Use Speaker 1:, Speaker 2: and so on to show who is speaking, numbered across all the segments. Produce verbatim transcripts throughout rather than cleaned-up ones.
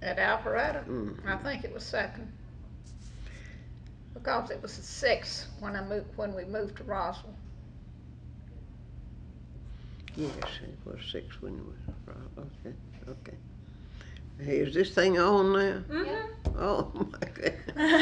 Speaker 1: At Alpharetta?
Speaker 2: Mm-hmm.
Speaker 1: I think it was second. Because it was six when I moved, when we moved to Roswell.
Speaker 2: Yes, it was six when you was, right, okay, okay. Hey, is this thing on now?
Speaker 3: Mm-hmm.
Speaker 2: Oh, my goodness.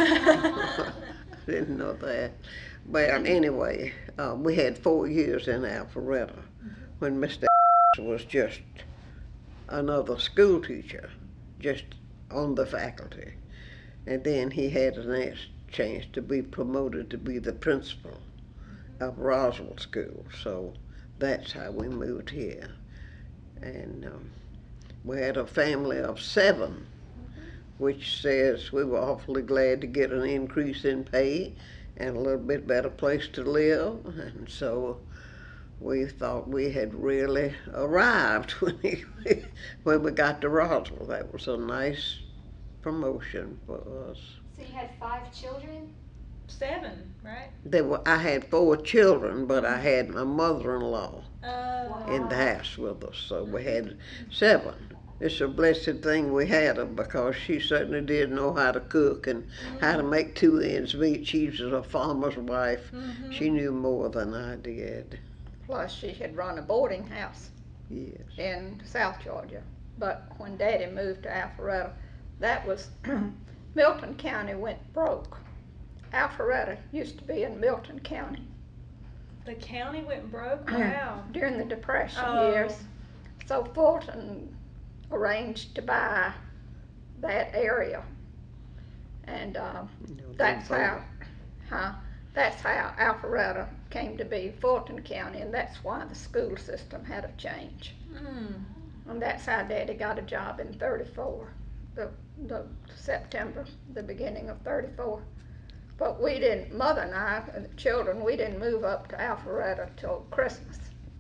Speaker 2: I didn't know that. Well, anyway, uh, we had four years in Alpharetta when Mister was just another school teacher, just on the faculty. And then he had a next chance to be promoted to be the principal of Roswell School. So that's how we moved here. And um, we had a family of seven, which says we were awfully glad to get an increase in pay and a little bit better place to live. And so we thought we had really arrived when, we when we got to Roswell. That was a nice promotion for us.
Speaker 3: So you had five children?
Speaker 4: Seven, right?
Speaker 2: There were, I had four children, but I had my mother-in-law
Speaker 4: Uh,
Speaker 2: in the house with us, so we had seven. It's a blessed thing we had her because she certainly did know how to cook and how to make two ends meet. She was a farmer's wife.
Speaker 4: Mhm.
Speaker 2: She knew more than I did.
Speaker 1: Plus, she had run a boarding house
Speaker 2: Yes.
Speaker 1: in South Georgia. But when Daddy moved to Alpharetta, that was, Milton County went broke. Alpharetta used to be in Milton County
Speaker 4: the county went broke? Wow.
Speaker 1: during the Depression
Speaker 4: Oh.
Speaker 1: years. So Fulton arranged to buy that area. And uh,
Speaker 2: You know,
Speaker 1: that's
Speaker 2: they
Speaker 1: how, huh? That's how Alpharetta came to be Fulton County, and that's why the school system had a change.
Speaker 4: Mm.
Speaker 1: And that's how Daddy got a job in thirty-four, the, the September, the beginning of thirty-four. But we didn't, Mother and I, and the children, we didn't move up to Alpharetta till Christmas.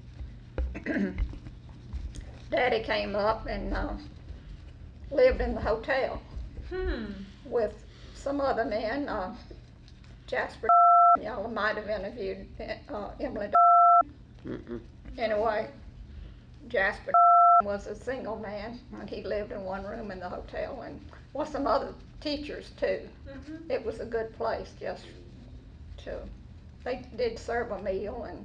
Speaker 1: Daddy came up and uh, lived in the hotel
Speaker 4: Hmm.
Speaker 1: with some other men, uh, Jasper, y'all might have interviewed uh, Emily.
Speaker 2: Mm-mm.
Speaker 1: Anyway, Jasper was a single man, and he lived in one room in the hotel, and was some other teachers too.
Speaker 4: Mm-hmm.
Speaker 1: It was a good place just to, they did serve a meal, and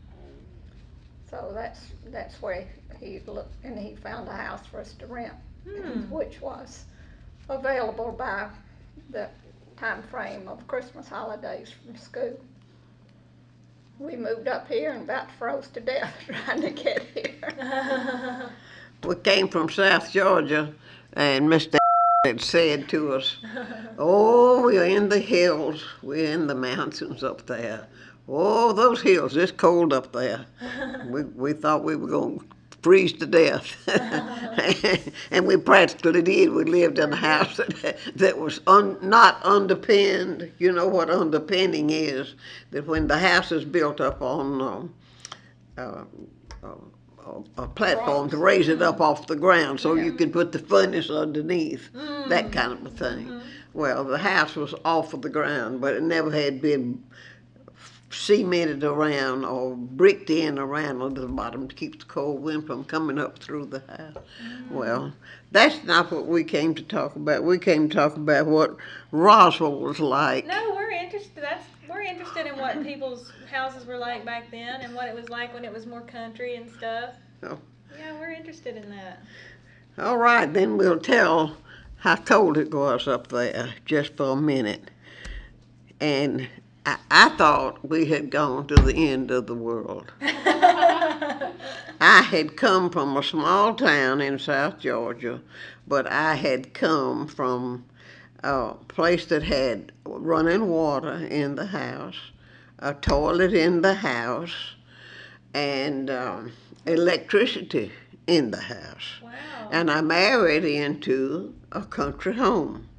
Speaker 1: so that's that's where he looked, and he found a house for us to rent,
Speaker 4: Hmm.
Speaker 1: which was available by the time frame of Christmas holidays from school. We moved up here and about froze to death trying to get here.
Speaker 2: We came from South Georgia, and Mister had said to us, "Oh, we're in the hills. We're in the mountains up there. Oh, those hills, it's cold up there." We we thought we were going to freeze to death, and we practically did. We lived in a house that, that was un, not underpinned. You know what underpinning is? That when the house is built up on um, uh, uh, a platform to raise it up off the ground so you could put the furnace underneath, that kind of a thing. Well, the house was off of the ground, but it never had been cemented around or bricked in around on the bottom to keep the cold wind from coming up through the house. Well, that's not what we came to talk about. We came to talk about what Roswell was like.
Speaker 4: No, we're interested. That's we're interested in what people's houses were like back then and what it was like when it was more country and stuff.
Speaker 2: Oh.
Speaker 4: Yeah, we're interested in that.
Speaker 2: All right, then we'll tell how cold it was up there just for a minute. And I, I thought we had gone to the end of the world. I had come from a small town in South Georgia, but I had come from a place that had running water in the house, a toilet in the house, and um, electricity in the house.
Speaker 4: Wow.
Speaker 2: And I married into a country home.